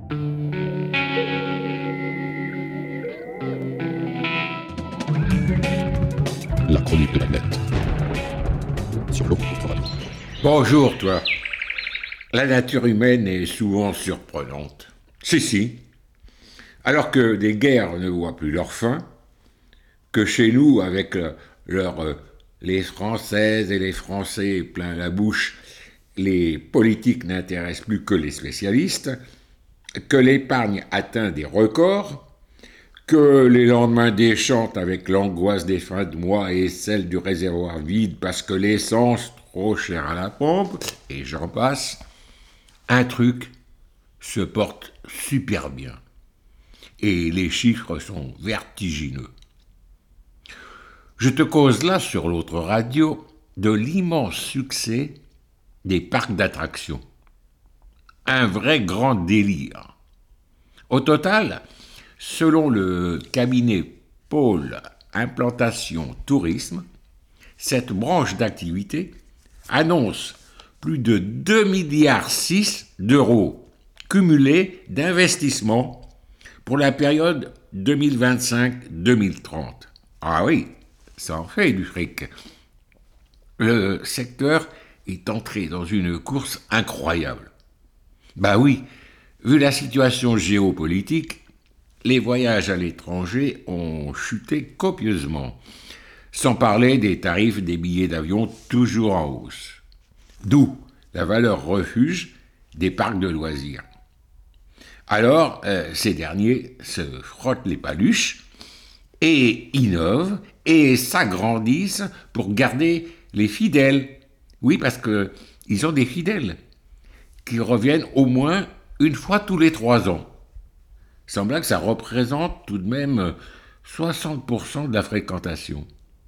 La chronique de la bête. Sur l'eau contre radio. Bonjour, toi. La nature humaine est souvent surprenante. Si. Alors que des guerres ne voient plus leur fin, que chez nous, avec les Françaises et les Français plein la bouche, les politiques n'intéressent plus que les spécialistes, que l'épargne atteint des records, que les lendemains déchantent avec l'angoisse des fins de mois et celle du réservoir vide parce que l'essence trop chère à la pompe, et j'en passe, un truc se porte super bien. Et les chiffres sont vertigineux. Je te cause là, sur l'autre radio, de l'immense succès des parcs d'attractions. Un vrai grand délire. Au total, selon le cabinet Pôle Implantation Tourisme, cette branche d'activité annonce plus de 2,6 milliards d'euros cumulés d'investissement pour la période 2025-2030. Ah oui, ça en fait du fric. Le secteur est entré dans une course incroyable. Bah oui, vu la situation géopolitique, les voyages à l'étranger ont chuté copieusement, sans parler des tarifs des billets d'avion toujours en hausse. D'où la valeur refuge des parcs de loisirs. Alors, ces derniers se frottent les paluches et innovent et s'agrandissent pour garder les fidèles. Oui, parce qu'ils ont des fidèles qui reviennent au moins une fois tous les 3 ans. Il semble que ça représente tout de même 60% de la fréquentation.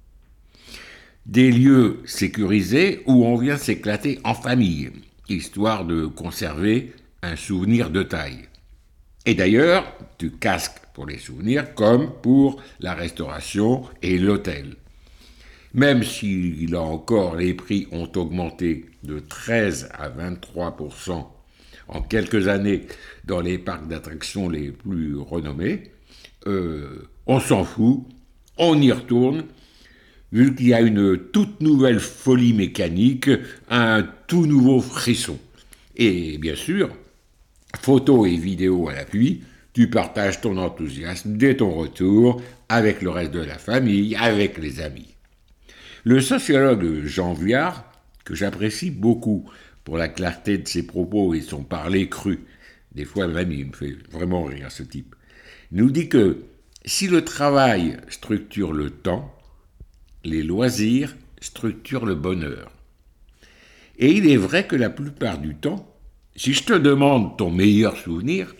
Des lieux sécurisés où on vient s'éclater en famille, histoire de conserver un souvenir de taille. Et d'ailleurs, tu casques pour les souvenirs comme pour la restauration et l'hôtel. Même si, là encore, les prix ont augmenté de 13 à 23% en quelques années dans les parcs d'attractions les plus renommés, on s'en fout, on y retourne, vu qu'il y a une toute nouvelle folie mécanique, un tout nouveau frisson. Et bien sûr, photos et vidéos à l'appui, tu partages ton enthousiasme dès ton retour avec le reste de la famille, avec les amis. Le sociologue Jean Viard, que j'apprécie beaucoup pour la clarté de ses propos et son parler cru, des fois même il me fait vraiment rire ce type, nous dit que si le travail structure le temps, les loisirs structurent le bonheur. Et il est vrai que la plupart du temps, si je te demande ton meilleur souvenir,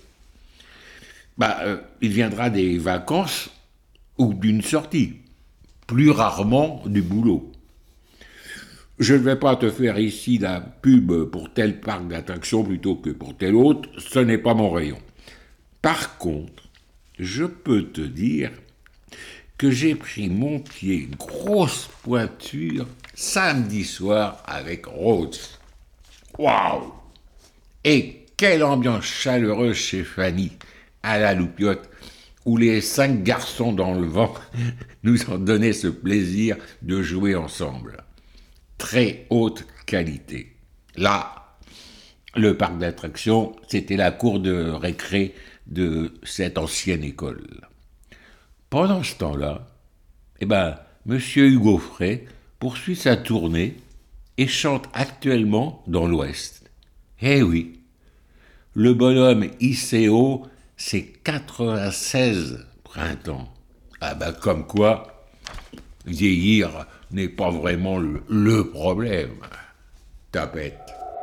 il viendra des vacances ou d'une sortie, plus rarement du boulot. Je ne vais pas te faire ici la pub pour tel parc d'attractions plutôt que pour tel autre, ce n'est pas mon rayon. Par contre, je peux te dire que j'ai pris mon pied, une grosse pointure, samedi soir avec Rhodes. Waouh! Et quelle ambiance chaleureuse chez Fanny, à la Loupiote, où les 5 garçons dans le vent nous ont donné ce plaisir de jouer ensemble. Très haute qualité. Là, le parc d'attractions, c'était la cour de récré de cette ancienne école. Pendant ce temps-là, Monsieur Hugo Frey poursuit sa tournée et chante actuellement dans l'Ouest. Eh oui, le bonhomme ICO, c'est 96 printemps. Comme quoi, vieillir n'est pas vraiment le problème. Tapette.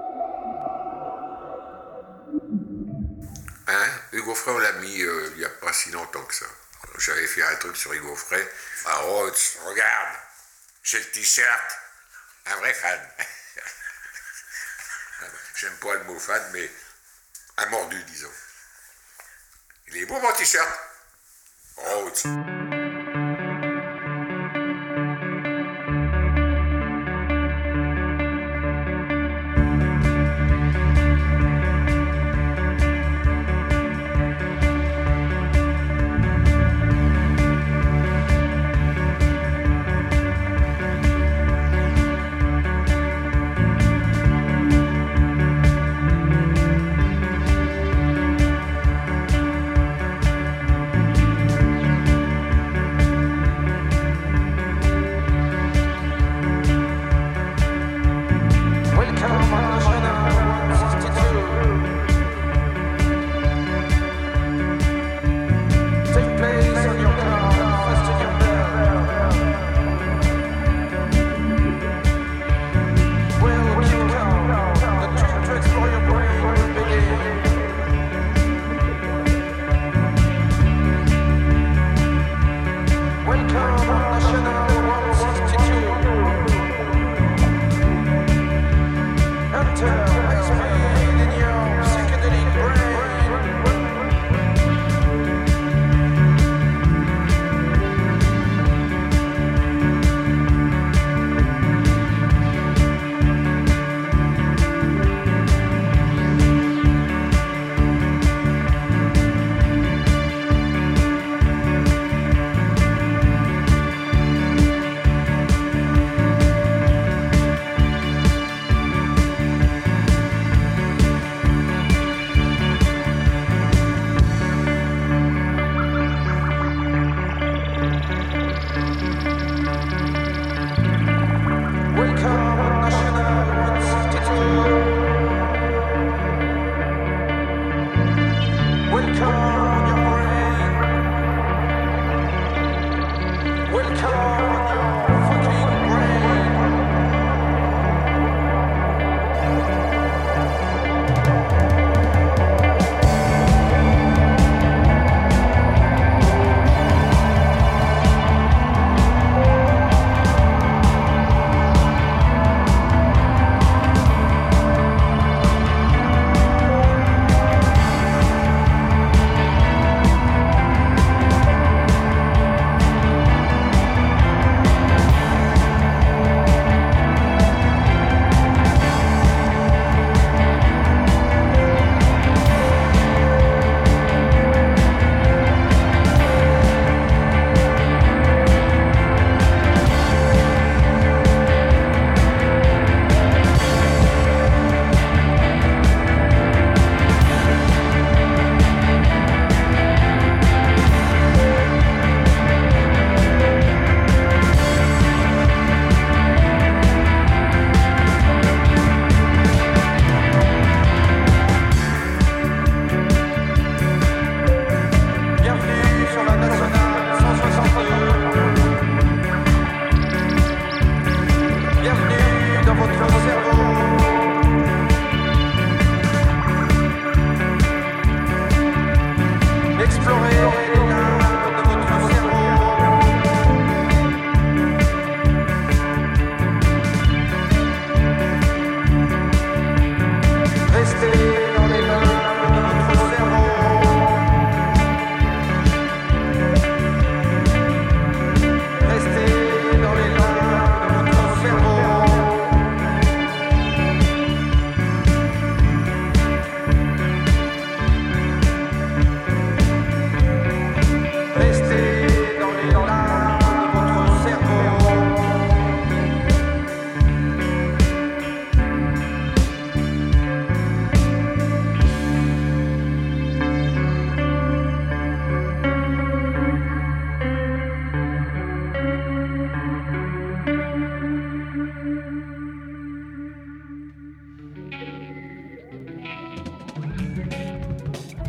Hugo Frey, on l'a mis il n'y a pas si longtemps que ça. J'avais fait un truc sur Hugo Frey. Ah, Rhodes, regarde, j'ai le t-shirt. Un vrai fan. J'aime pas le mot fan, mais un mordu, disons. Il est beau, mon t-shirt. Rhodes.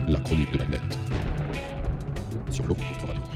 La chronique de la net. Sur l'eau, votre radio.